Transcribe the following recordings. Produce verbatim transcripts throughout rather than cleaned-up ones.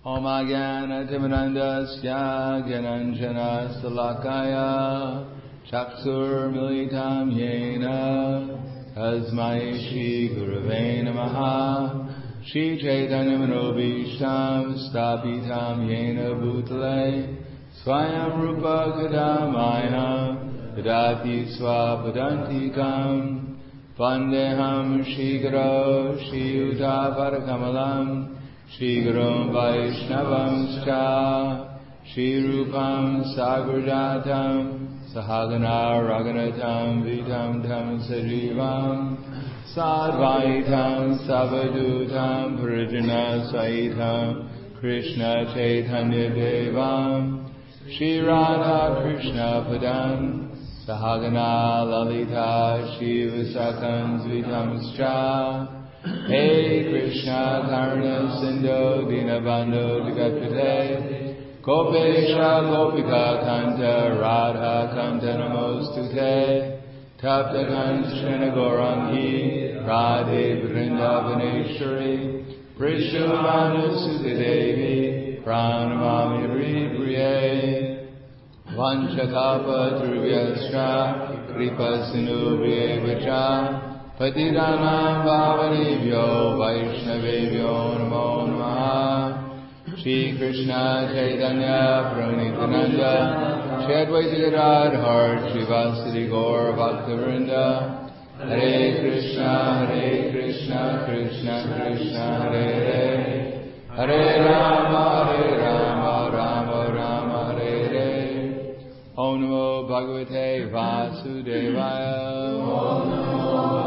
Om Agana Timirandasya Gyananjana Salakaya Chaksur Militam Yena Tasmai Shri Gurave Namaha Shri Chaitanya Manobishtam Stapitam Yena Bhutale Swayam Rupa Kadamaya Vidati Swapadantikam Vandeham Shri Guru Shri Yuta Parakamalam Shri Guru Vaishnavam Scha Shri Rupam Sagrajatam Sahagana Raganatam Vitam Tam Sajivam Sadvaitam Savadutam Parijana Saitam Krishna Chaitanya Devam Shri Radha Krishna Padam Sahagana Lalita Shri Visakam Vitam Scha Hey Krishna Karuna Sindhu Dinabandhu Jagatpate Gopesha Gopika Kanta Radha Kanta Namostute Tapta Kanchana Gaurangi Radhe Vrindavaneshwari Prishavana Sute Devi Pranamami Ripriye Vanchakapa Dhruvyastra Kripa Sinu Vyevacha Patidanam Bhavanebhyo Vaishnavebhyo Namo Namaha Shri Krishna Chaitanya Prabhu Nityananda Shri Advaita Gadadhar Shri Vasudeva Gaur Bhaktivinoda Hare Krishna Hare Krishna Krishna Krishna Hare Hare Hare Rama Hare Rama Rama Rama Hare Hare Om Namo Bhagavate Vasudevaya Om Namo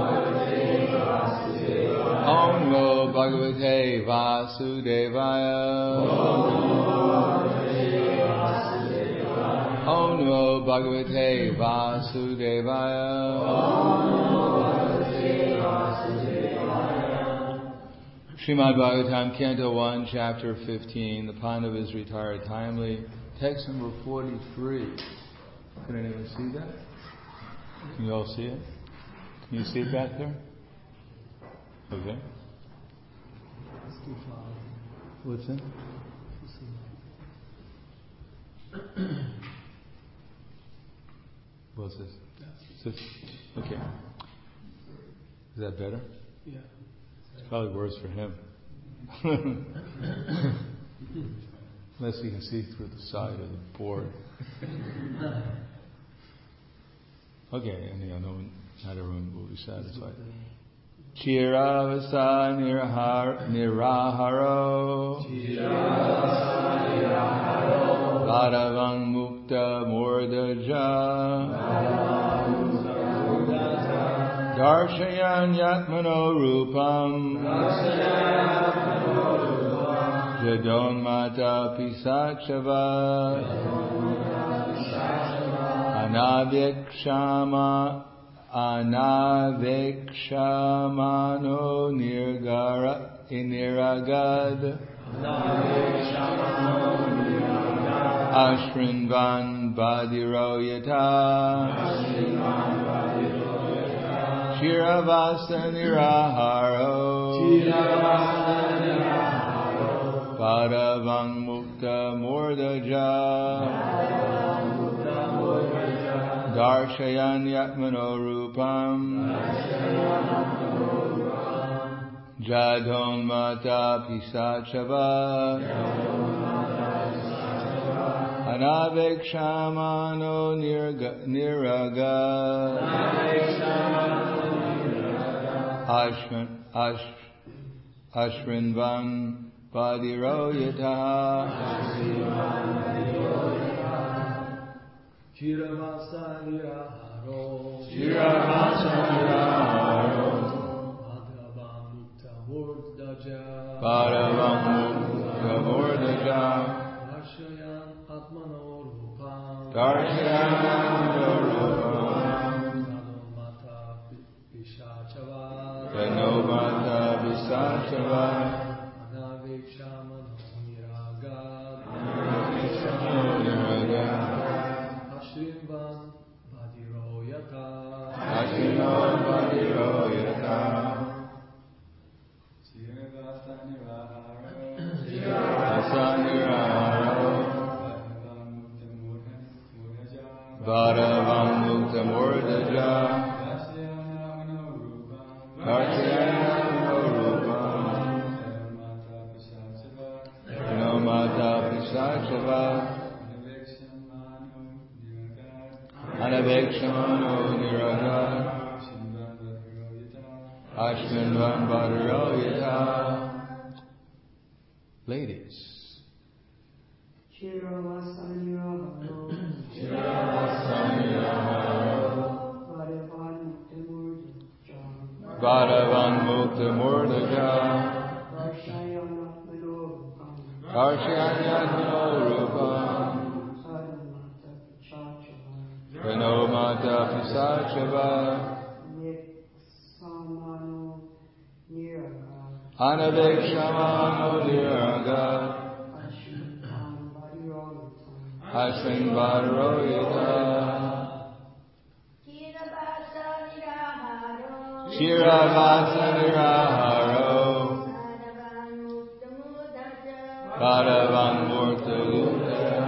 Om Namo Bhagavate Vasudevaya Om Namo Bhagavate Vasudevaya Srimad Bhagavatam, Canto one, Chapter fifteen. The Pandavas retired timely. Text number forty-three. Can anyone see that? Can you all see it? Can you see it back there? Okay. What's that? What's this? this? Okay. Is that better? Yeah. It's probably worse for him. Unless you can see through the side of the board. Okay, and yeah, no, not everyone will be satisfied. Chiravasa nirahar, niraharo Bhadavang mukta mordaja Darshayan yatmano rupam Jadon mata pisachava Anavikshama Anavikshamano nirgara iniragad Ashrinvan badiroyata Shiravasa niraharo Padavang mukta mordaja Darshayan yatmano rupam Jadon mata pisachava Anavikshamano niraga Ashrin Ash Ashrinvan Badiroyata Chiravasa niraharo Chiravasa niraharo Bhagavan mukta mordaja Bhagavan mukta mordaja Darshayan atmano rupam Darshayan atmano rupam Jano mata pishachava Jano mata pishachava Anavikshamano niraga Anavikshamano niraga Ashrinvan badiroyata Ashrinvan badiroyata Niraharo Bhadavam Mukta Murdaja Kartiyana Manurupam No Mata Pisachava Anavekshamano Niraga Ashvinvan Bhadaro Yata. Ladies. Shiravasaniraharo Bhadavan Mukta Murdaja Karshyanat Manurupam Prano Mata Pisachava Anavekshamano Niraga Ashvin Bhadaro Yata Shiravasa Niraharo Bhadavan Mukta Murdaja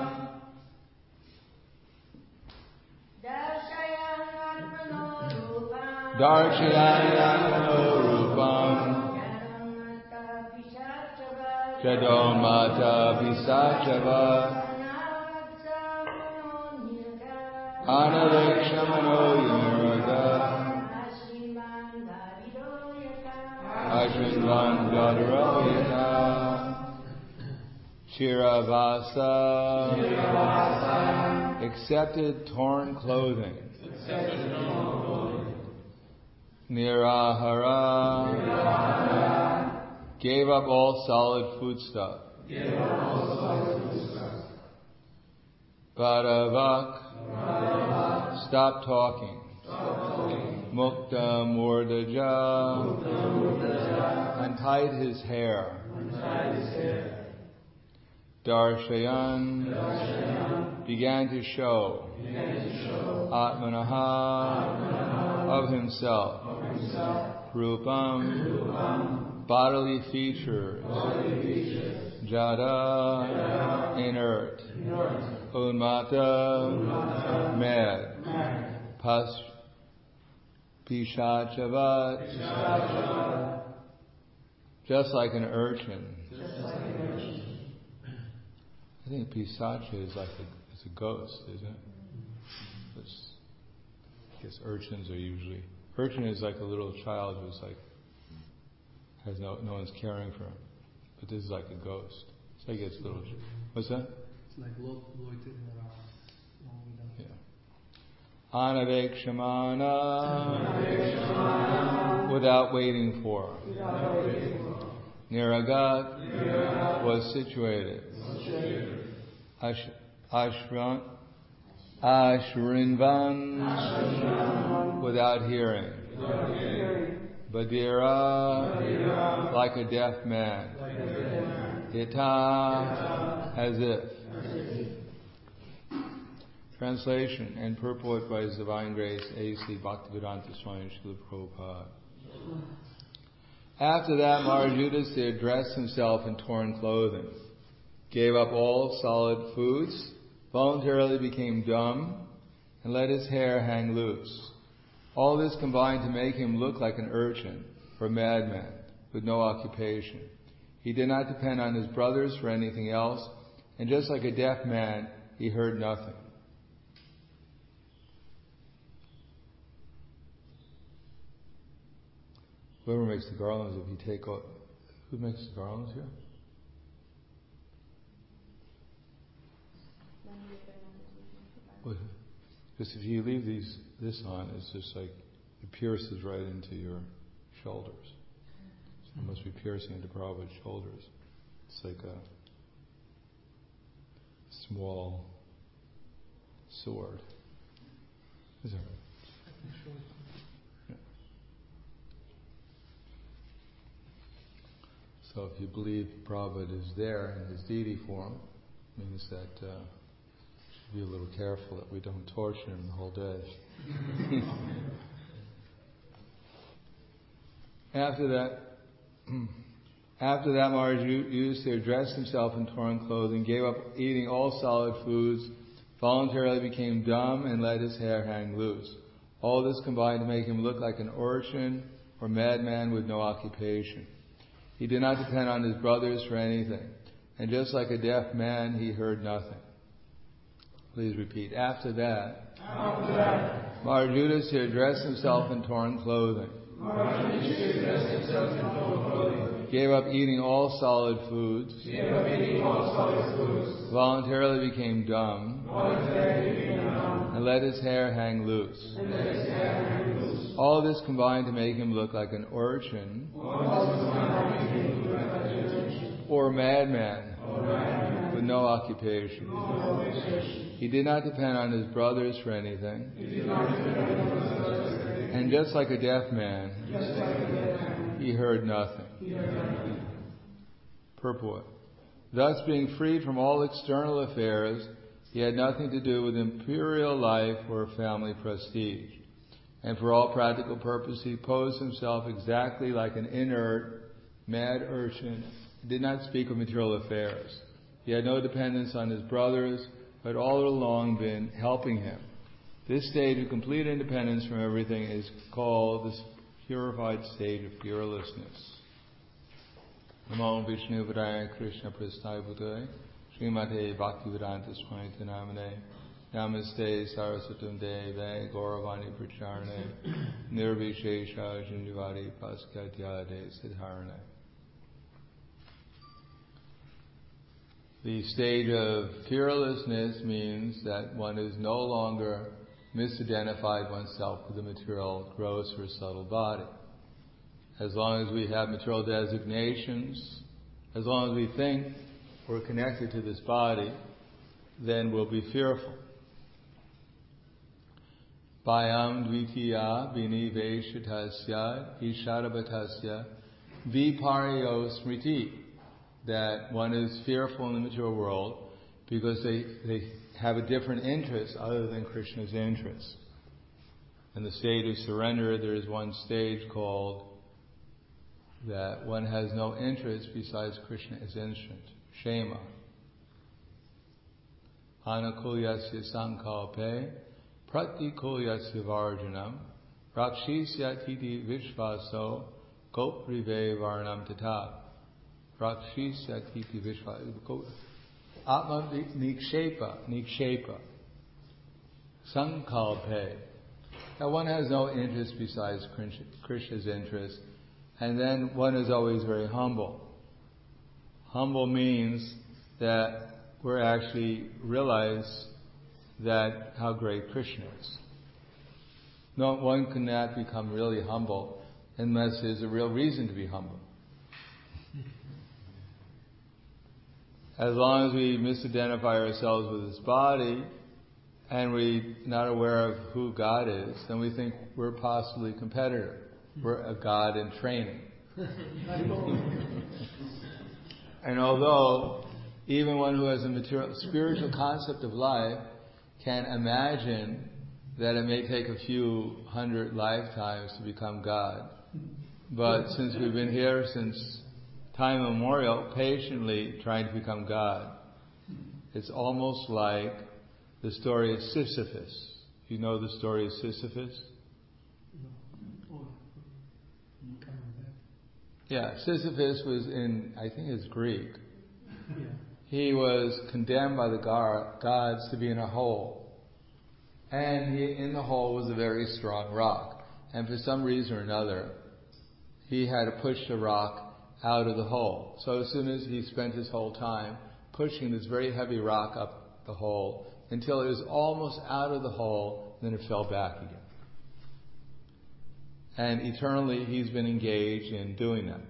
Darshayanat Manurupam Shadomata Pisachava Anavekshamano Niraga Ashvinvan Bhadaro Yata Shiravasa accepted torn clothing. Nirahara gave up all solid foodstuff. Bhadavak stopped talking. Mukta Murdaja untied his hair. Darshayan began to show Atmanaha of himself. Rupam bodily features. Jada inert. Unmata mad. Pas Pishachavat just like an urchin. I think Pisacha is like a, it's a ghost, isn't it? It's, I guess urchins are usually urchin is like a little child who's like has no no one's caring for him. But this is like a ghost. It's like it's little. What's that? It's like loitered around. Yeah. Anavekshamana, without waiting for. Niragat was situated. Ash, ashran, ashrinvan, without hearing. Badira, like a deaf man. Ita, as if. Translation and purport by His Divine Grace A C Bhaktivedanta Swami Srila Prabhupada. After that, Marajudasthira dressed himself in torn clothing, gave up all solid foods, voluntarily became dumb, and let his hair hang loose. All this combined to make him look like an urchin or a madman with no occupation. He did not depend on his brothers for anything else, and just like a deaf man, he heard nothing. Whoever makes the garlands, if you take all, who makes the garlands here? Well, just if you leave these this on, it's just like it pierces right into your shoulders. So it must be piercing into Prabhupada's shoulders. It's like a small sword. Is there? So if you believe Prabhupada is there in his deity form, it means that uh, we should be a little careful that we don't torture him the whole day. After that, After that, Maharaj Yudhisthira dressed himself in torn clothing, gave up eating all solid foods, voluntarily became dumb, and let his hair hang loose. All this combined to make him look like an urchin or madman with no occupation. He did not depend on his brothers for anything, and just like a deaf man, he heard nothing. Please repeat. After that, After that Maharaj Yudhisthira dressed himself in torn clothing. Gave up eating all solid foods. All solid foods. Voluntarily became dumb. Voluntarily became dumb. And let his hair hang loose. And let his hair hang loose. All this combined to make him look like an urchin. Or a madman. Or madman. With no occupation. No occupation. He did not depend on his brothers for anything. He did not depend on his brothers for anything. And just like a deaf man, just like a deaf man, he heard nothing. He heard nothing. Purport. Thus, being freed from all external affairs, he had nothing to do with imperial life or family prestige. And for all practical purposes, he posed himself exactly like an inert, mad urchin. He did not speak of material affairs. He had no dependence on his brothers, but all along been helping him. This stage of complete independence from everything is called the purified state of fearlessness. Namo Vishnu Padaya Krishna Prasthaya Bhutaya Srimate Bhaktivedanta Swami Namane Namaste Saraswatam Deve Gauravani Pracharane Nirvishesha Jindivari Paskatyade Siddharane. The stage of fearlessness means that one is no longer misidentified oneself with the material, gross or subtle body. As long as we have material designations, as long as we think we're connected to this body, then we'll be fearful. Bhayam dvitiya bini veshatasya isharabatasya viparyo smriti. That one is fearful in the material world because they, they have a different interest other than Krishna's interest. In the state of surrender, there is one stage called that one has no interest besides Krishna as instant. Shema. Anakulyasya sankalpe pratikulyasya varjanam rakshisya titi vishvaso goprive varnam tata. Rakshisya titi vishvaso Atma nikshepa nikshepa sankalpe. Now one has no interest besides Krishna's interest. And then one is always very humble. Humble means that we actually realize that how great Krishna is. No, one cannot become really humble unless there's a real reason to be humble. As long as we misidentify ourselves with this body and we're not aware of who God is, then we think we're possibly a competitor. We're a God in training. And although even one who has a material, spiritual concept of life can imagine that it may take a few hundred lifetimes to become God, but since we've been here since time immemorial, patiently trying to become God, it's almost like the story of Sisyphus. You know the story of Sisyphus? Yeah, Sisyphus was in, I think it's Greek. Yeah. He was condemned by the gods to be in a hole. And he, in the hole was a very strong rock. And for some reason or another, he had to push the rock out of the hole. So as soon as he spent his whole time pushing this very heavy rock up the hole until it was almost out of the hole, then it fell back again. And eternally he's been engaged in doing that.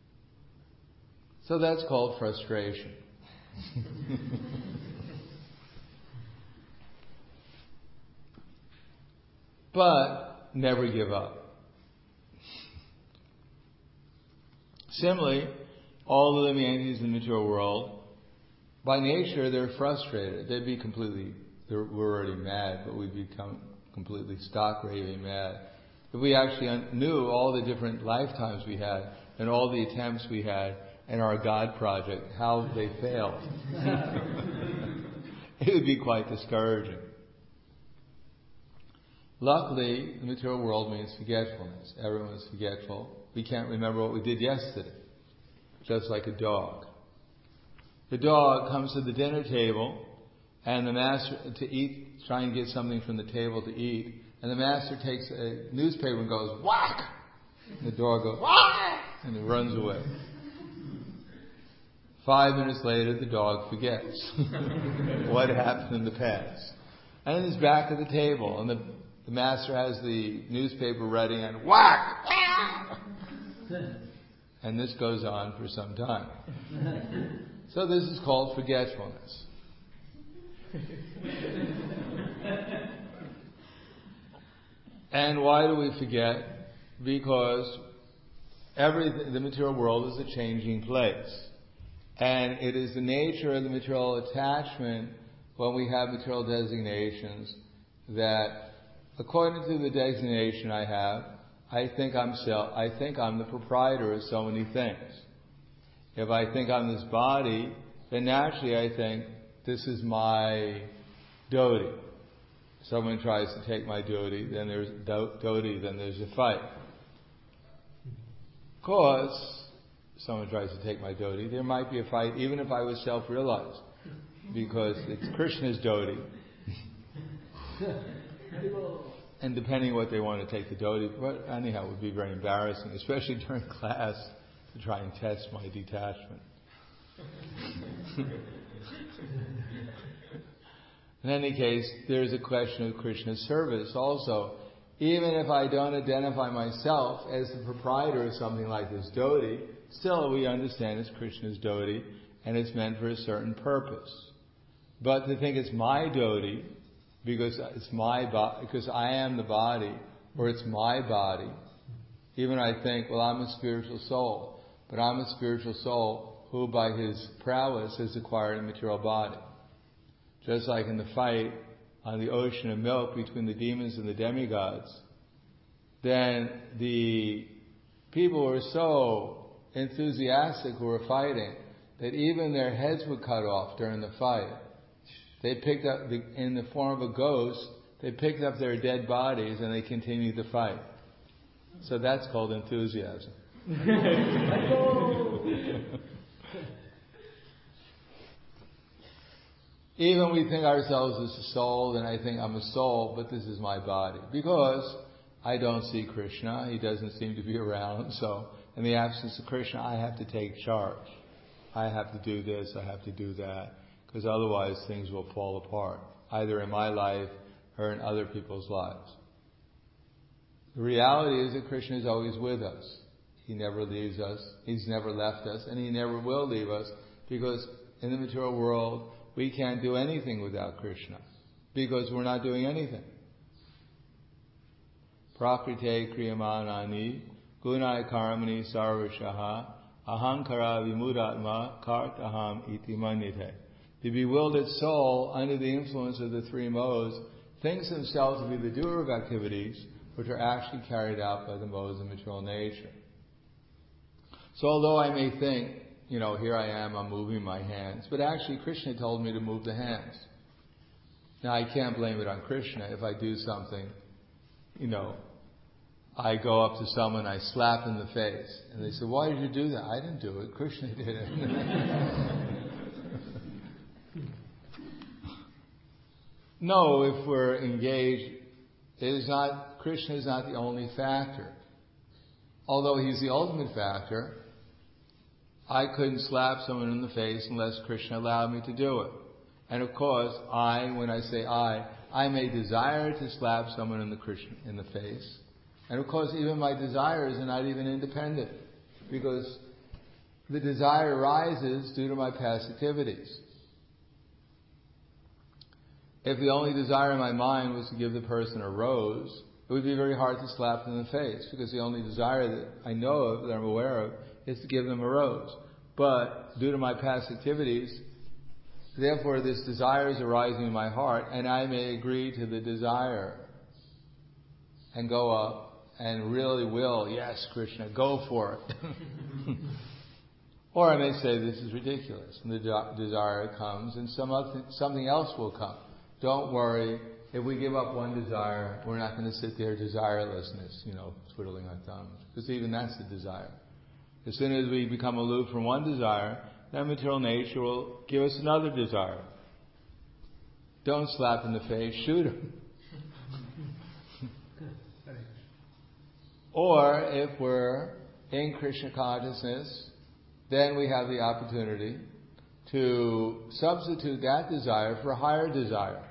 So that's called frustration. But never give up. Similarly, all the living entities in the material world, by nature they're frustrated. They'd be completely, they're, we're already mad, but we'd become completely stock raving mad. If we actually knew all the different lifetimes we had and all the attempts we had and our God project, how they failed. It would be quite discouraging. Luckily, the material world means forgetfulness. Everyone is forgetful. We can't remember what we did yesterday, just like a dog. The dog comes to the dinner table, and the master to eat, try and get something from the table to eat, and the master takes a newspaper and goes, whack! And the dog goes, whack! And it runs away. Five minutes later, the dog forgets what happened in the past. And he's back at the table, and the, the master has the newspaper ready, and whack! And this goes on for some time. So this is called forgetfulness. And why do we forget? Because every the material world is a changing place. And it is the nature of the material attachment when we have material designations that, according to the designation I have, I think I'm self, I think I'm the proprietor of so many things. If I think I'm this body, then naturally I think this is my duty. Someone tries to take my duty, then there's do- duty, then there's a fight. Of course, someone tries to take my duty, there might be a fight even if I was self-realized, because it's Krishna's duty. And depending what they want to take the duty, but anyhow, it would be very embarrassing, especially during class, to try and test my detachment. In any case, there is a question of Krishna's service also. Even if I don't identify myself as the proprietor of something like this dhoti, still we understand it's Krishna's dhoti and it's meant for a certain purpose. But to think it's my dhoti because it's my bo- because I am the body, or it's my body, even I think, well, I'm a spiritual soul, but I'm a spiritual soul who by his prowess has acquired a material body. Just like in the fight on the ocean of milk between the demons and the demigods, then the people were so enthusiastic who were fighting that even their heads were cut off during the fight. They picked up, the, in the form of a ghost, they picked up their dead bodies and they continued the fight. So that's called enthusiasm. Even we think ourselves as a soul, then I think I'm a soul, but this is my body. Because I don't see Krishna, he doesn't seem to be around, so in the absence of Krishna, I have to take charge. I have to do this, I have to do that, because otherwise things will fall apart, either in my life or in other people's lives. The reality is that Krishna is always with us. He never leaves us, he's never left us, and he never will leave us, because in the material world, we can't do anything without Krishna, because we're not doing anything. Prakrite kriyamanani gunai karmani sarvashaha ahankara vimudatma kartaham iti manyate. The bewildered soul, under the influence of the three modes, thinks themselves to be the doer of activities which are actually carried out by the modes of material nature. So although I may think, you know, here I am, I'm moving my hands. But actually, Krishna told me to move the hands. Now, I can't blame it on Krishna. If I do something, you know, I go up to someone, I slap in the face. And they say, why did you do that? I didn't do it. Krishna did it. No, if we're engaged, it is not, Krishna is not the only factor. Although he's the ultimate factor, I couldn't slap someone in the face unless Krishna allowed me to do it. And of course, I, when I say I, I may desire to slap someone in the Krishna, in the face. And of course, even my desires are not even independent, because the desire arises due to my past activities. If the only desire in my mind was to give the person a rose, it would be very hard to slap them in the face, because the only desire that I know of, that I'm aware of, is to give them a rose. But due to my past activities, therefore this desire is arising in my heart, and I may agree to the desire and go up and really will, yes, Krishna, go for it. Or I may say this is ridiculous, and the de- desire comes, and some other, something else will come. Don't worry. If we give up one desire, we're not going to sit there desirelessness, you know, twiddling our thumbs. Because even that's a desire. As soon as we become aloof from one desire, then material nature will give us another desire. Don't slap in the face, shoot him. Or if we're in Krishna consciousness, then we have the opportunity to substitute that desire for a higher desire.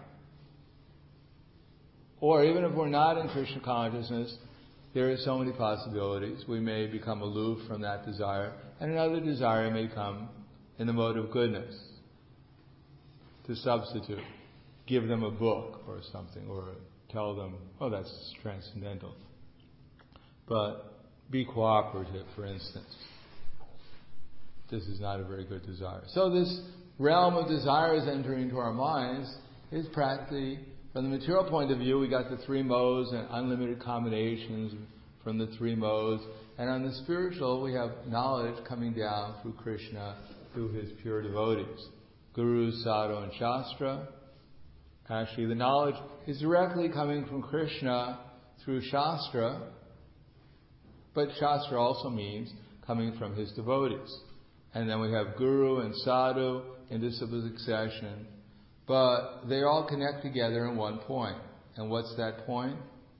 Or even if we're not in Krishna consciousness, there are so many possibilities. We may become aloof from that desire, and another desire may come in the mode of goodness to substitute. Give them a book or something, or tell them, oh, that's transcendental. But be cooperative, for instance. This is not a very good desire. So this realm of desires entering into our minds is practically, from the material point of view, we got the three modes and unlimited combinations from the three modes. And on the spiritual, we have knowledge coming down through Krishna, through his pure devotees. Guru, Sadhu, and Shastra. Actually, the knowledge is directly coming from Krishna through Shastra. But Shastra also means coming from his devotees. And then we have Guru and Sadhu in disciple succession. But they all connect together in one point. And what's that point?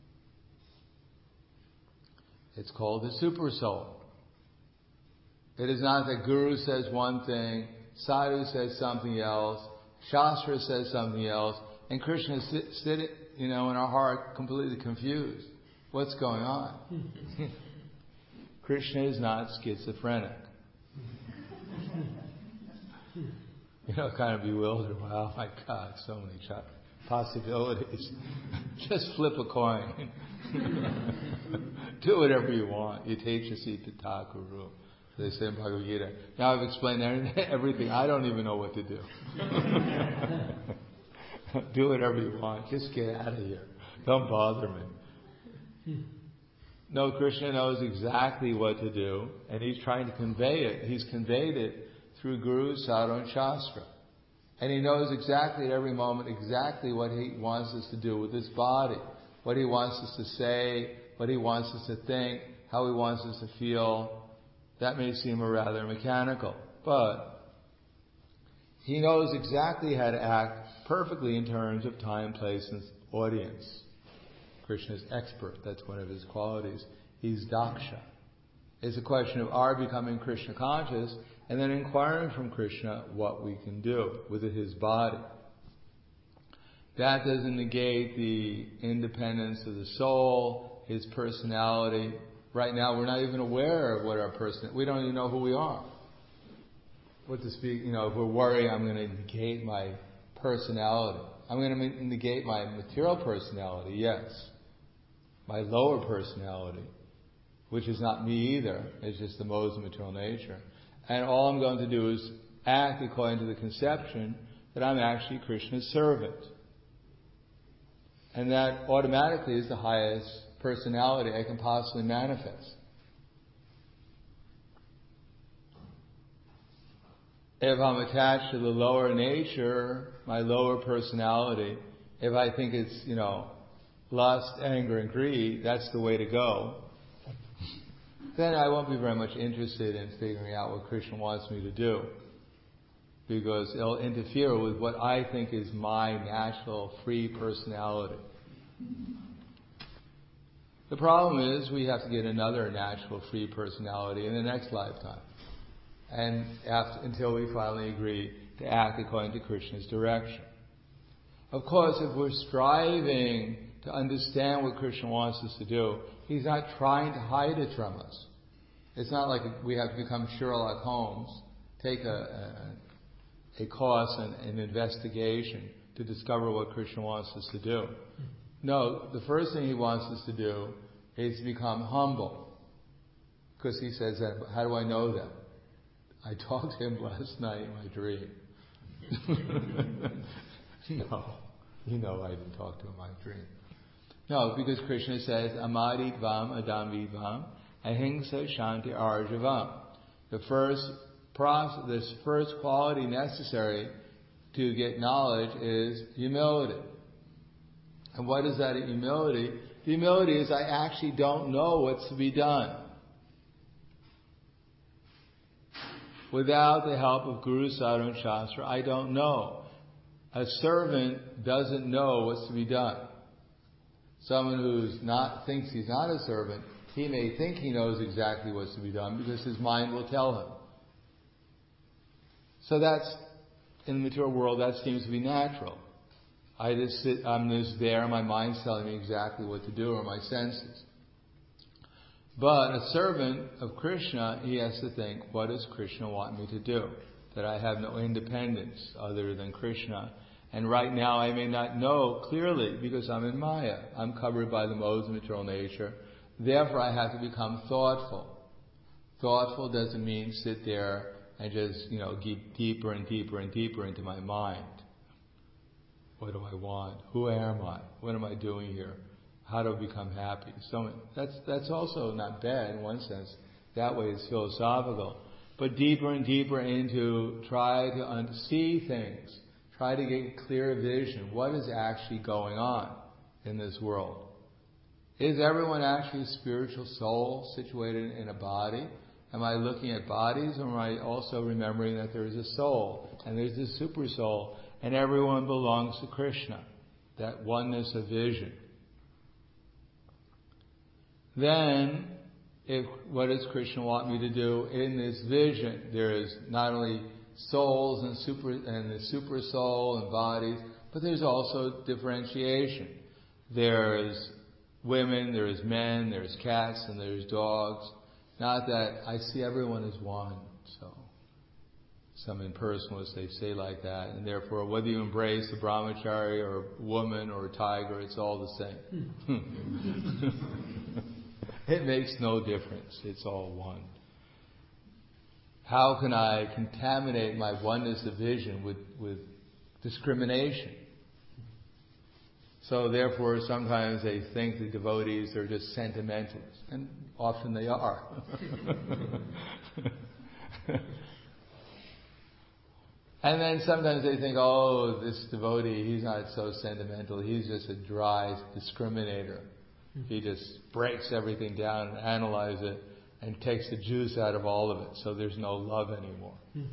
It's called the Super Soul. It is not that Guru says one thing, Sadhu says something else, Shastra says something else, and Krishna is sit, sit, you know, in our heart completely confused. What's going on? Krishna is not schizophrenic. You know, kind of bewildered. Wow, my God, so many ch- possibilities. Just flip a coin. Do whatever you want. Yatechasi Tata Guru. They say in Bhagavad Gita. Now I've explained everything. I don't even know what to do. Do whatever you want. Just get out of here. Don't bother me. No, Krishna knows exactly what to do, and he's trying to convey it. He's conveyed it through Guru, Sadhu, and Shastra. And he knows exactly at every moment exactly what he wants us to do with this body, what he wants us to say, what he wants us to think, how he wants us to feel. That may seem rather mechanical, but he knows exactly how to act perfectly in terms of time, place, and audience. Krishna is expert. That's one of his qualities. He's daksha. It's a question of our becoming Krishna conscious and then inquiring from Krishna what we can do with his body. That doesn't negate the independence of the soul, his personality. Right now, we're not even aware of what our person. We don't even know who we are. What to speak? You know, if we're worried, I'm going to negate my personality. I'm going to negate my material personality. Yes, my lower personality, which is not me either. It's just the modes of material nature. And all I'm going to do is act according to the conception that I'm actually Krishna's servant. And that automatically is the highest personality I can possibly manifest. If I'm attached to the lower nature, my lower personality, if I think it's, you know, lust, anger, and greed, that's the way to go, then I won't be very much interested in figuring out what Krishna wants me to do, because it'll interfere with what I think is my natural, free personality. The problem is we have to get another natural, free personality in the next lifetime, and after, until we finally agree to act according to Krishna's direction. Of course, if we're striving to understand what Krishna wants us to do, he's not trying to hide it from us. It's not like we have to become Sherlock Holmes, take a, a, a course and an investigation to discover what Krishna wants us to do. No, the first thing he wants us to do is to become humble. Because he says that, how do I know that? I talked to him last night in my dream. No, you know I didn't talk to him in my dream. No, because Krishna says, Amaditvam Adamvidvam Ahimsa Shanti Arjavam. The first process, this first quality necessary to get knowledge is humility. And what is that humility? The humility is I actually don't know what's to be done. Without the help of Guru, Sadhu, and Shastra, I don't know. A servant doesn't know what's to be done. Someone who's not thinks he's not a servant, he may think he knows exactly what's to be done because his mind will tell him. So that's, in the material world, that seems to be natural. I just sit, I'm just there, my mind's telling me exactly what to do, or my senses. But a servant of Krishna, he has to think, what does Krishna want me to do? That I have no independence other than Krishna. And right now I may not know clearly because I'm in Maya. I'm covered by the modes of material nature. Therefore I have to become thoughtful. Thoughtful doesn't mean sit there and just, you know, get deeper and deeper and deeper into my mind. What do I want? Who am I? What am I doing here? How to become happy? So that's that's also not bad in one sense. That way it's philosophical. But deeper and deeper into try to un- see things. Try to get clear vision. What is actually going on in this world? Is everyone actually a spiritual soul situated in a body? Am I looking at bodies, or am I also remembering that there is a soul and there's a super soul and everyone belongs to Krishna? That oneness of vision. Then, if what does Krishna want me to do in this vision? There is not only souls and super and the super soul and bodies, but there's also differentiation. There's women, there's men, there's cats, and there's dogs. Not that I see everyone as one. So some impersonalists, they say like that, and therefore whether you embrace a brahmachari or a woman or a tiger, it's all the same. It makes no difference. It's all one. How can I contaminate my oneness of vision with, with discrimination? So therefore, sometimes they think the devotees are just sentimentalists, and often they are. And then sometimes they think, oh, this devotee, he's not so sentimental, he's just a dry discriminator. He just breaks everything down and analyzes it and takes the juice out of all of it, so there's no love anymore.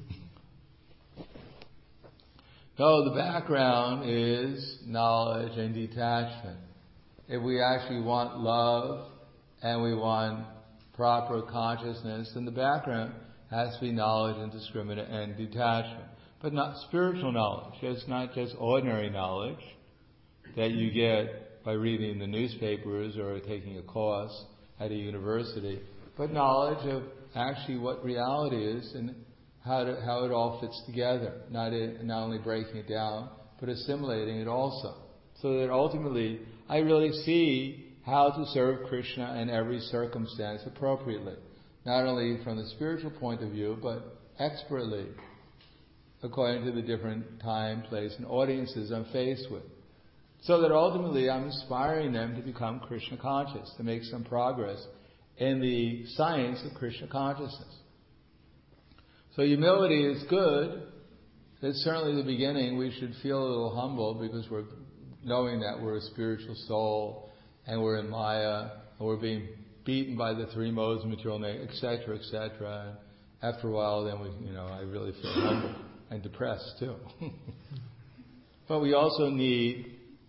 No, the background is knowledge and detachment. If we actually want love and we want proper consciousness, then the background has to be knowledge and discriminate and detachment. But not spiritual knowledge. It's not just ordinary knowledge that you get by reading the newspapers or taking a course at a university, but knowledge of actually what reality is and how to, how it all fits together. Not it, not only breaking it down, but assimilating it also. So that ultimately, I really see how to serve Krishna in every circumstance appropriately. Not only from the spiritual point of view, but expertly, according to the different time, place, and audiences I'm faced with. So that ultimately I'm inspiring them to become Krishna conscious, to make some progress in the science of Krishna consciousness. So humility is good. It's certainly the beginning. We should feel a little humble because we're knowing that we're a spiritual soul and we're in Maya and we're being beaten by the three modes of material nature, et cetera, et cetera. And after a while, then we, you know, I really feel humble and depressed too. But we also need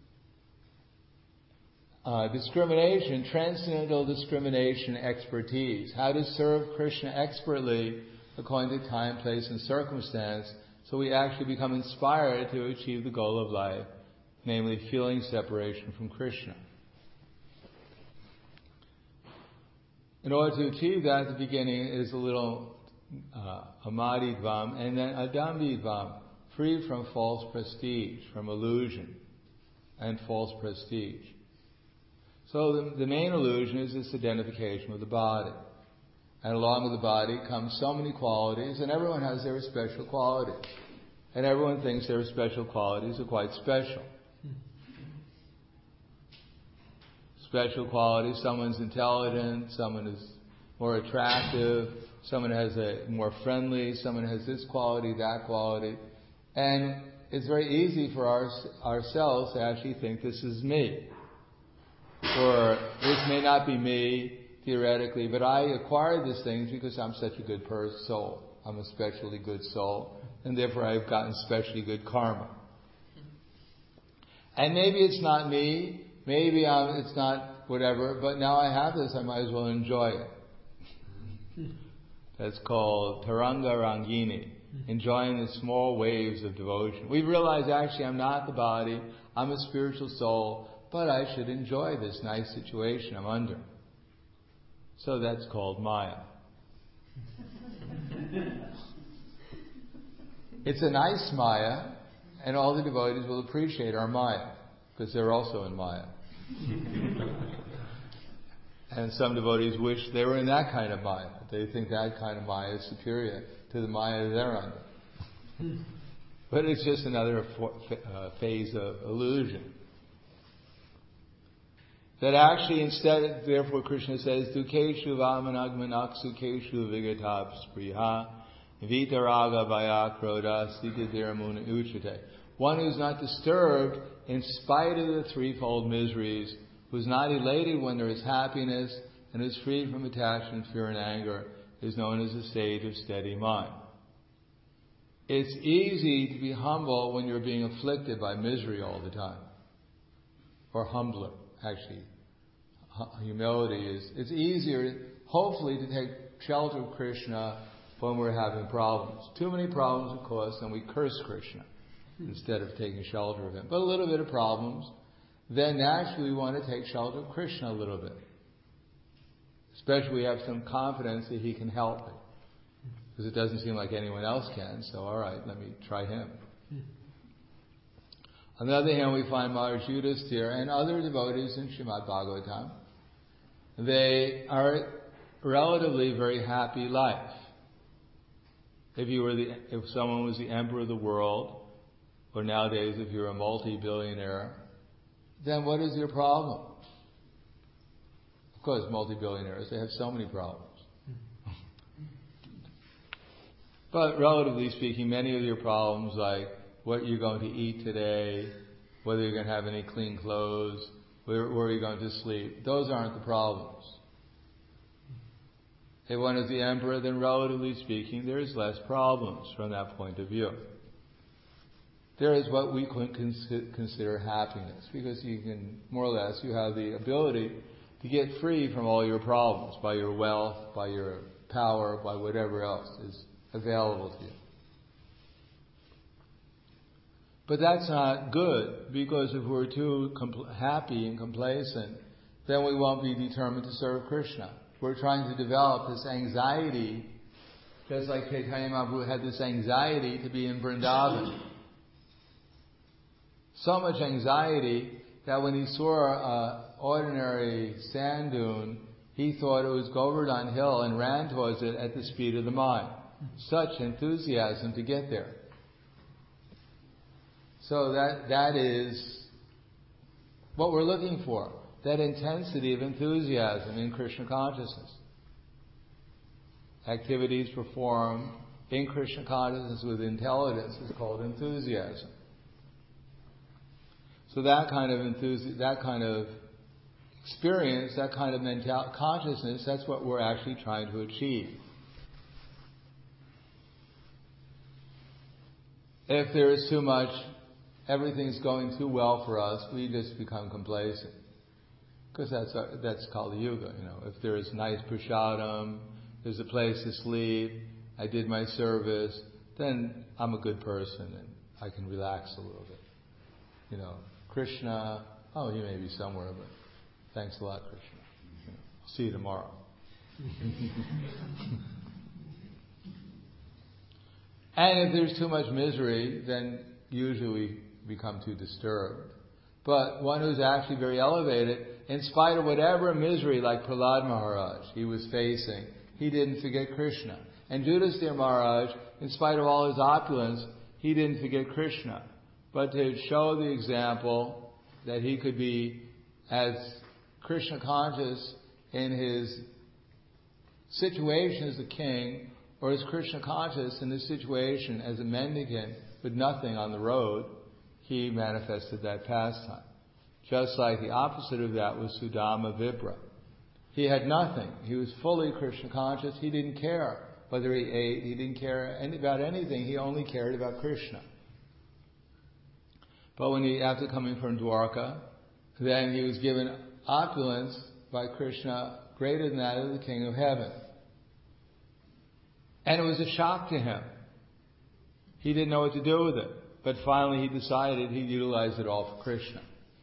Uh, discrimination, transcendental discrimination expertise. How to serve Krishna expertly according to time, place, and circumstance, so we actually become inspired to achieve the goal of life, namely feeling separation from Krishna. In order to achieve that, the beginning is a little uh, amadidvam and then adambidvam, free from false prestige, from illusion and false prestige. So the, the main illusion is this identification with the body. And along with the body comes so many qualities, and everyone has their special qualities. And everyone thinks their special qualities are quite special. Special qualities, someone's intelligent, someone is more attractive, someone has a more friendly, someone has this quality, that quality. And it's very easy for our, ourselves to actually think this is me. Or this may not be me, theoretically, but I acquired these things because I'm such a good person, soul. I'm a specially good soul, and therefore I've gotten specially good karma. And maybe it's not me, maybe I'm, it's not whatever, but now I have this, I might as well enjoy it. That's called Taranga Rangini, enjoying the small waves of devotion. We realize actually I'm not the body, I'm a spiritual soul, but I should enjoy this nice situation I'm under. So that's called Maya. It's a nice Maya, and all the devotees will appreciate our Maya, because they're also in Maya. And some devotees wish they were in that kind of Maya. They think that kind of Maya is superior to the Maya they're under. But it's just another uh, phase of illusion. That actually instead, therefore Krishna says, Dukeshu vamanagmanak sukeshu vigatab spriha vitaraga vayakroda sitadiramuna uchate. One who's not disturbed in spite of the threefold miseries, who's not elated when there is happiness, and is freed from attachment, fear, and anger, is known as a sage of steady mind. It's easy to be humble when you're being afflicted by misery all the time. Or humbler. Actually, humility is, it's easier, hopefully, to take shelter of Krishna when we're having problems. Too many problems, of course, and we curse Krishna instead of taking shelter of Him. But a little bit of problems, then naturally we want to take shelter of Krishna a little bit. Especially we have some confidence that He can help me. Because it doesn't seem like anyone else can, so alright, let me try Him. On the other hand, we find Maharaj Yudhisthira and other devotees in Srimad Bhagavatam. They are relatively very happy life. If you were the, if someone was the emperor of the world, or nowadays if you're a multi-billionaire, then what is your problem? Of course, multi-billionaires, they have so many problems. But relatively speaking, many of your problems, like what you're going to eat today, whether you're going to have any clean clothes, where, where you're going to sleep, those aren't the problems. If one is the emperor, then relatively speaking, there is less problems from that point of view. There is what we consider happiness, because you can, more or less, you have the ability to get free from all your problems by your wealth, by your power, by whatever else is available to you. But that's not good, because if we're too compl- happy and complacent, then we won't be determined to serve Krishna. We're trying to develop this anxiety, just like Chaitanya Mahaprabhu had this anxiety to be in Vrindavan. So much anxiety that when he saw an ordinary sand dune, he thought it was Govardhan Hill and ran towards it at the speed of the mind. Such enthusiasm to get there. So that that is what we're looking for. That intensity of enthusiasm in Krishna consciousness. Activities performed in Krishna consciousness with intelligence is called enthusiasm. So that kind of enthusi- that kind of experience, that kind of mental consciousness, that's what we're actually trying to achieve. If there is too much, everything's going too well for us, we just become complacent. Because that's our, that's Kali Yuga, you know. If there is nice prasadam, there's a place to sleep, I did my service, then I'm a good person and I can relax a little bit. You know, Krishna, oh, he may be somewhere, but thanks a lot, Krishna. You know, I'll see you tomorrow. And if there's too much misery, then usually we become too disturbed. But one who's actually very elevated, in spite of whatever misery, like Prahlad Maharaj, he was facing, he didn't forget Krishna. And Yudhisthira Maharaj, in spite of all his opulence, he didn't forget Krishna. But to show the example that he could be as Krishna conscious in his situation as the king or as Krishna conscious in this situation as a mendicant with nothing on the road, he manifested that pastime. Just like the opposite of that was Sudama Vipra. He had nothing. He was fully Krishna conscious. He didn't care whether he ate. He didn't care any, about anything. He only cared about Krishna. But when he, after coming from Dwarka, then he was given opulence by Krishna greater than that of the King of Heaven. And it was a shock to him. He didn't know what to do with it. But finally he decided he'd utilize it all for Krishna.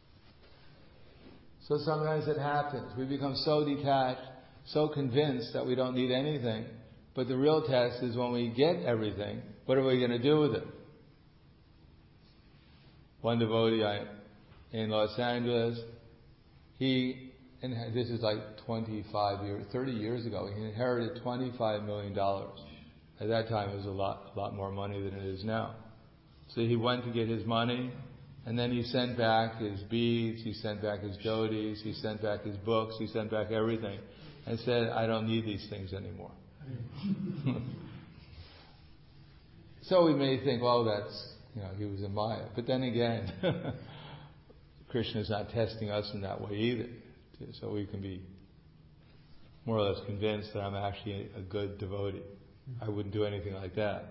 So sometimes it happens. We become so detached, so convinced that we don't need anything. But the real test is when we get everything, what are we going to do with it? One devotee I, in Los Angeles, he, and this is like twenty-five years, thirty years ago, he inherited twenty-five million dollars. At that time it was a lot, a lot more money than it is now. So he went to get his money, and then he sent back his beads, he sent back his dhotis, he sent back his books, he sent back everything, and said, I don't need these things anymore. So we may think, well, that's, you know, he was in Maya. But then again, Krishna is not testing us in that way either. So we can be more or less convinced that I'm actually a good devotee. I wouldn't do anything like that.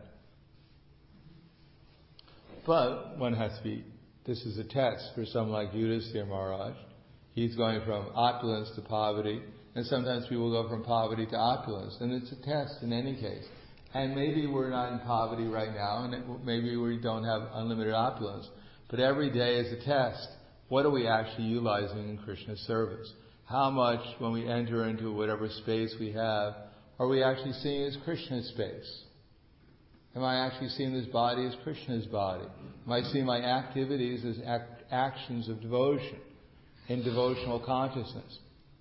But one has to be, this is a test for someone like Yudhisthira Maharaj. He's going from opulence to poverty, and sometimes people go from poverty to opulence, and it's a test in any case. And maybe we're not in poverty right now, and it, maybe we don't have unlimited opulence, but every day is a test. What are we actually utilizing in Krishna's service? How much, when we enter into whatever space we have, are we actually seeing as Krishna's space? Am I actually seeing this body as Krishna's body? Am I seeing my activities as act, actions of devotion, in devotional consciousness?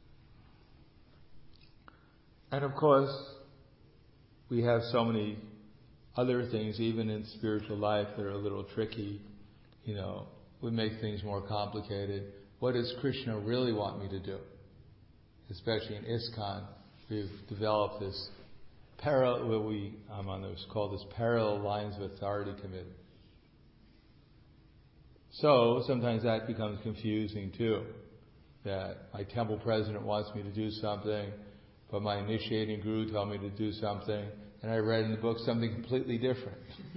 And of course, we have so many other things, even in spiritual life, that are a little tricky. You know, we make things more complicated. What does Krishna really want me to do? Especially in ISKCON, we've developed this parallel, what we, I'm on this, called this Parallel Lines of Authority Committee. So sometimes that becomes confusing too, that my temple president wants me to do something, but my initiating guru told me to do something, and I read in the book something completely different.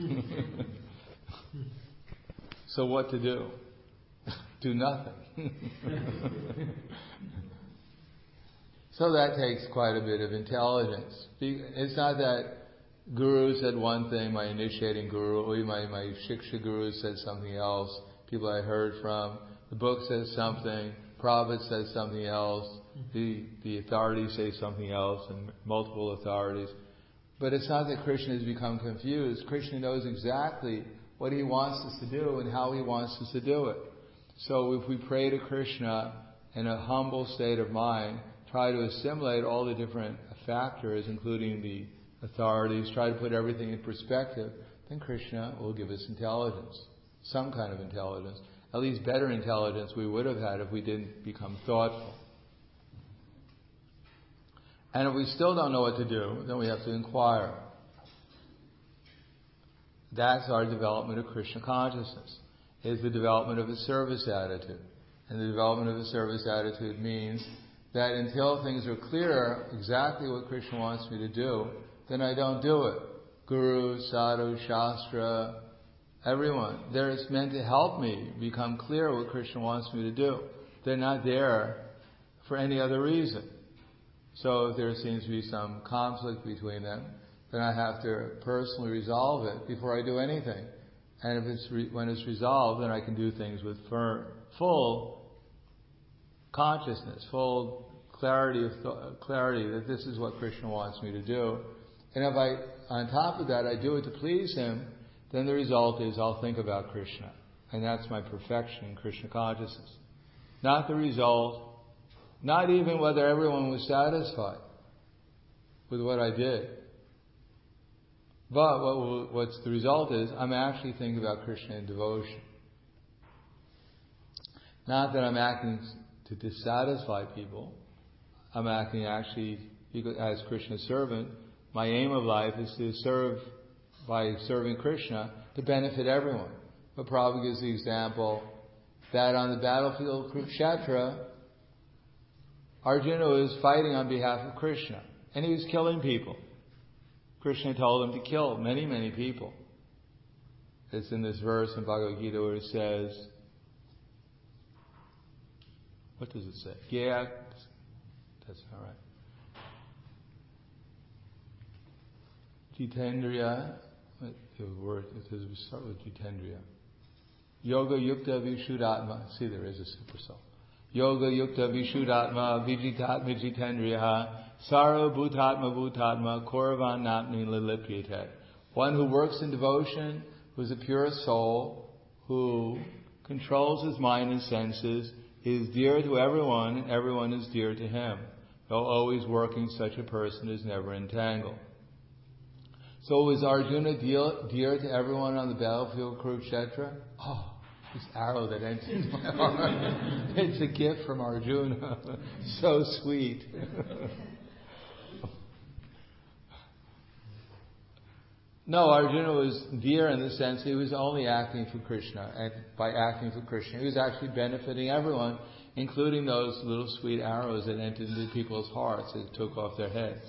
So what to do? Do nothing. So that takes quite a bit of intelligence. It's not that guru said one thing, my initiating guru, or my, my Shiksha guru said something else, people I heard from, the book says something, Prabhupada says something else, the, the authorities say something else, and multiple authorities. But it's not that Krishna has become confused. Krishna knows exactly what he wants us to do and how he wants us to do it. So if we pray to Krishna in a humble state of mind, try to assimilate all the different factors, including the authorities, try to put everything in perspective, then Krishna will give us intelligence, some kind of intelligence, at least better intelligence we would have had if we didn't become thoughtful. And if we still don't know what to do, then we have to inquire. That's our development of Krishna consciousness, is the development of a service attitude. And the development of a service attitude means that until things are clear exactly what Krishna wants me to do, then I don't do it. Guru, sadhu, shastra, everyone. They're meant to help me become clear what Krishna wants me to do. They're not there for any other reason. So if there seems to be some conflict between them, then I have to personally resolve it before I do anything. And if it's re- when it's resolved, then I can do things with fir- full consciousness, full clarity of th- clarity that this is what Krishna wants me to do. And if I, on top of that, I do it to please him, then the result is I'll think about Krishna. And that's my perfection in Krishna consciousness. Not the result, not even whether everyone was satisfied with what I did. But what will, what's the result is I'm actually thinking about Krishna in devotion. Not that I'm acting to dissatisfy people. I'm acting actually because as Krishna's servant, my aim of life is to serve, by serving Krishna, to benefit everyone. But Prabhupada gives the example that on the battlefield of Kurukshetra, Arjuna was fighting on behalf of Krishna, and he was killing people. Krishna told him to kill many, many people. It's in this verse in Bhagavad Gita where it says, what does it say? Yeah, that's all right. Jitendriya, the word, it says we start with Jitendriya. Yoga Yukta Vishuddhatma. See, there is a super soul. Yoga Yukta Vishuddhatma Vijitatma Jitendriya Saro Bhutatma Bhutatma Koravan Natni Lilipyate. One who works in devotion, who is a pure soul, who controls his mind and senses, is dear to everyone, and everyone is dear to him. Though always working, such a person is never entangled. So was Arjuna dear, dear to everyone on the battlefield of Kurukshetra? Oh, this arrow that enters my heart. It's a gift from Arjuna. So sweet. No, Arjuna was dear in the sense he was only acting for Krishna. And by acting for Krishna, he was actually benefiting everyone, including those little sweet arrows that entered into people's hearts and took off their heads.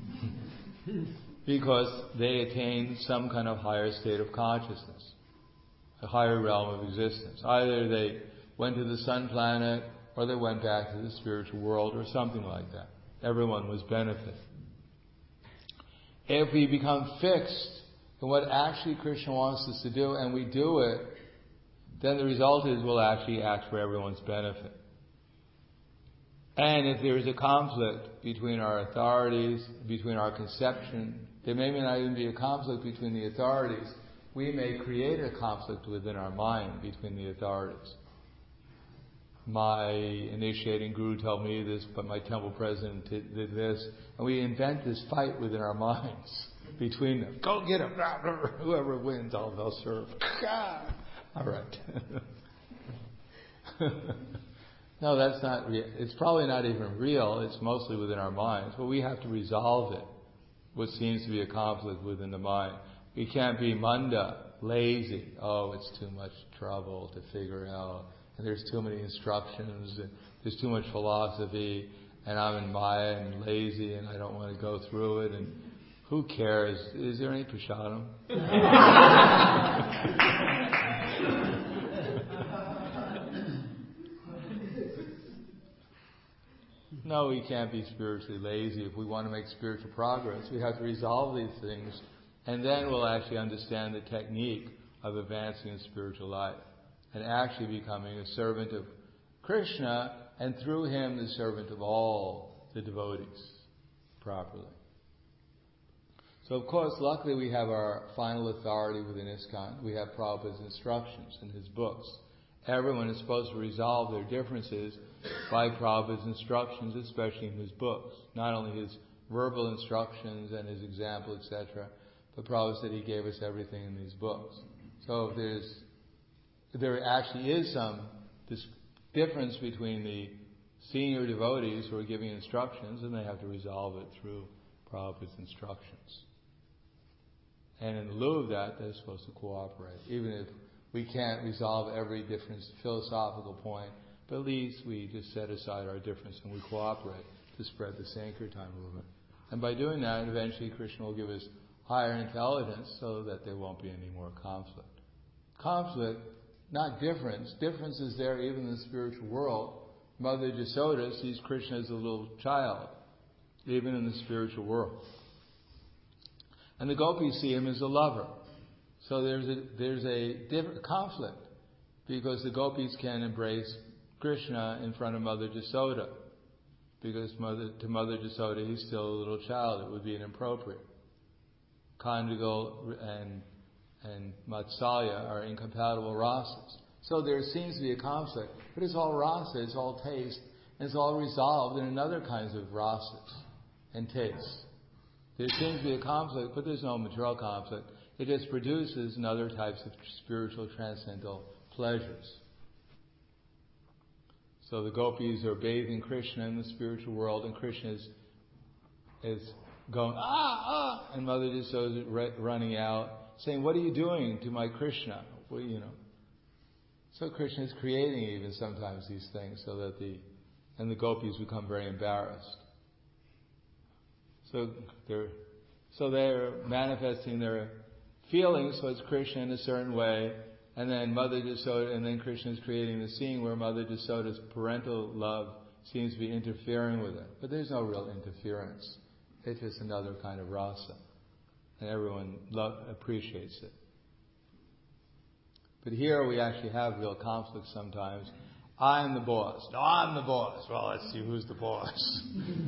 Because they attained some kind of higher state of consciousness, a higher realm of existence. Either they went to the sun planet, or they went back to the spiritual world, or something like that. Everyone was benefited. If we become fixed in what actually Krishna wants us to do, and we do it, then the result is we'll actually act for everyone's benefit. And if there is a conflict between our authorities, between our conception, there may not even be a conflict between the authorities. We may create a conflict within our mind between the authorities. My initiating guru told me this, but my temple president did this. And we invent this fight within our minds between them. Go get him. Whoever wins, I'll, they'll serve. All right. No, that's not real. It's probably not even real. It's mostly within our minds. But we have to resolve it, what seems to be a conflict within the mind. We can't be manda, lazy. Oh, it's too much trouble to figure out. And there's too many instructions. And there's too much philosophy. And I'm in Maya and lazy and I don't want to go through it. And who cares? Is there any prasadam? No, we can't be spiritually lazy. If we want to make spiritual progress, we have to resolve these things, and then we'll actually understand the technique of advancing in spiritual life and actually becoming a servant of Krishna, and through him the servant of all the devotees properly. So, of course, luckily we have our final authority within ISKCON. We have Prabhupada's instructions in his books. Everyone is supposed to resolve their differences by Prabhupada's instructions, especially in his books. Not only his verbal instructions and his example, et cetera, but Prabhupada said he gave us everything in these books. So if there's, if there actually is some this difference between the senior devotees who are giving instructions, then they have to resolve it through Prabhupada's instructions. And in lieu of that, they're supposed to cooperate, even if we can't resolve every different philosophical point, but at least we just set aside our difference and we cooperate to spread the Sankirtan movement. And by doing that, eventually Krishna will give us higher intelligence so that there won't be any more conflict. Conflict, not difference. Difference is there even in the spiritual world. Mother Jasoda sees Krishna as a little child, even in the spiritual world. And the gopis see him as a lover. So there's a there's a different conflict, because the gopis can embrace Krishna in front of Mother Jasoda, because mother, to Mother Jasoda he's still a little child. It would be inappropriate. Conjugal and and Matsalya are incompatible rasas. So there seems to be a conflict, but it's all rasa, it's all taste, and it's all resolved in another kinds of rasas and tastes. There seems to be a conflict, but there's no material conflict. It just produces in other types of spiritual transcendental pleasures. So the gopis are bathing Krishna in the spiritual world, and Krishna is is going, ah, ah, and Mother Yasoda is running out, saying, what are you doing to my Krishna? Well, you know. So Krishna is creating even sometimes these things so that the, and the gopis become very embarrassed. So they're, so they're manifesting their feelings towards Krishna in a certain way, and then Mother Yasoda, and then Krishna is creating the scene where Mother Yasoda's parental love seems to be interfering with it. But there's no real interference. It's just another kind of rasa. And everyone love, appreciates it. But here we actually have real conflict sometimes. I'm the boss. No, I'm the boss. Well, let's see who's the boss.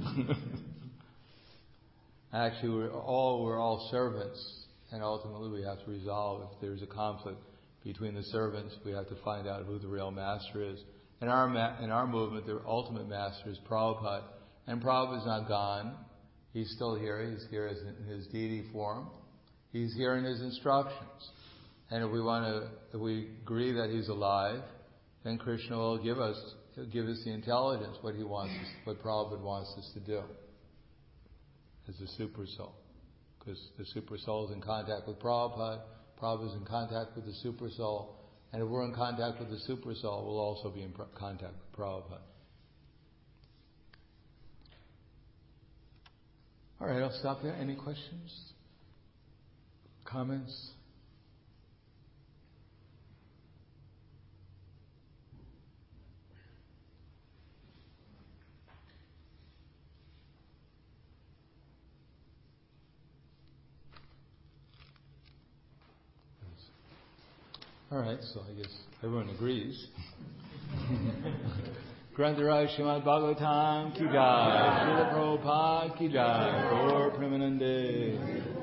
Actually, we're all, we're all servants. And ultimately we have to resolve if there's a conflict between the servants. We have to find out who the real master is. In our ma- in our movement, the ultimate master is Prabhupada. And Prabhupada's not gone. He's still here. He's here as in his deity form. He's here in his instructions. And if we want to, if we agree that he's alive, then Krishna will give us, he'll give us the intelligence, what he wants us, what Prabhupada wants us to do as a super soul. Because the super soul is in contact with Prabhupada, Prabhupada is in contact with the super soul, and if we're in contact with the super soul, we'll also be in contact with Prabhupada. All right, I'll stop there. Any questions? Comments? All right, so I guess everyone agrees. Grantaraj Srimad Bhagavatam ki jai, Srila Prabhupada ki jai, Gaur Premanande.